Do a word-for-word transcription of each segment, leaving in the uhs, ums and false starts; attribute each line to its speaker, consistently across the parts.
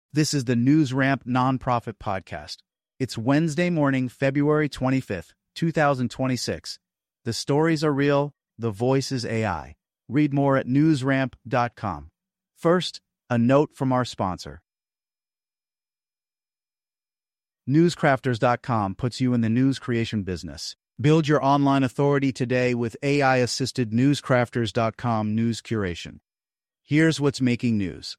Speaker 1: This is the NewsRamp Nonprofit Podcast. It's Wednesday morning, February twenty-fifth, two thousand twenty-six. The stories are real, the voice is A I. Read more at news ramp dot com. First, a note from our sponsor. Newscrafters dot com puts you in the news creation business. Build your online authority today with A I-assisted Newscrafters dot com news curation. Here's what's making news.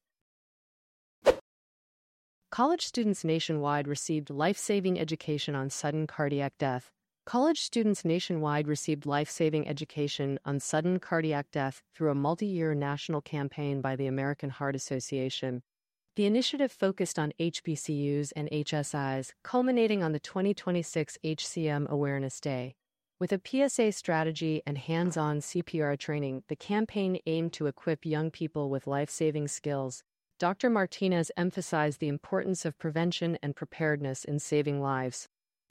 Speaker 2: College students nationwide received life-saving education on sudden cardiac death. College students nationwide received life-saving education on sudden cardiac death through a multi-year national campaign by the American Heart Association. The initiative focused on H B C Us and H S Is, culminating on the twenty twenty-six H C M Awareness Day. With a P S A strategy and hands-on C P R training, the campaign aimed to equip young people with life-saving skills. Doctor Martinez emphasized the importance of prevention and preparedness in saving lives.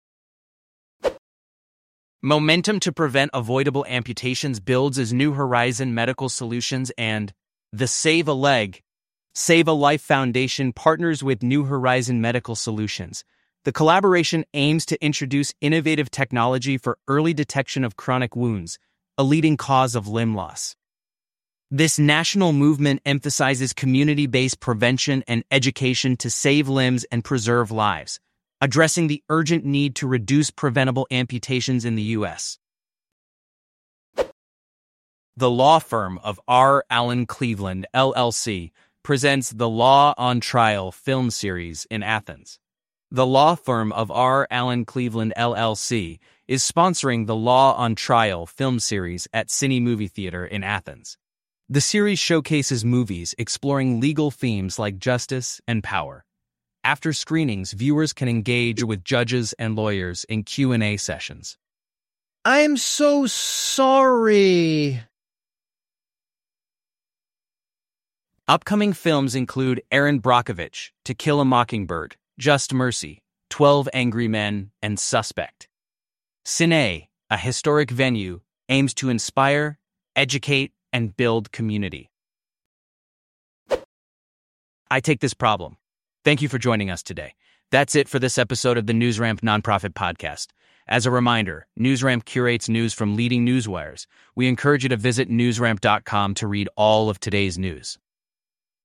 Speaker 3: Momentum to prevent avoidable amputations builds as New Horizon Medical Solutions and the Save a Leg, Save a Life Foundation partners with New Horizon Medical Solutions. The collaboration aims to introduce innovative technology for early detection of chronic wounds, a leading cause of limb loss. This national movement emphasizes community-based prevention and education to save limbs and preserve lives, addressing the urgent need to reduce preventable amputations in the U S The law firm of R. Allen Cleveland, L L C, presents the Law on Trial film series in Athens. The law firm of R. Allen Cleveland, L L C, is sponsoring the Law on Trial film series at Cine Movie Theater in Athens. The series showcases movies exploring legal themes like justice and power. After screenings, viewers can engage with judges and lawyers in Q and A sessions.
Speaker 4: I'm so sorry.
Speaker 3: Upcoming films include Erin Brockovich, To Kill a Mockingbird, Just Mercy, twelve Angry Men, and Suspect. Cine, a historic venue, aims to inspire, educate, and build community. I take this problem. Thank you for joining us today. That's it for this episode of the NewsRamp Nonprofit Podcast. As a reminder, NewsRamp curates news from leading newswires. We encourage you to visit news ramp dot com to read all of today's news.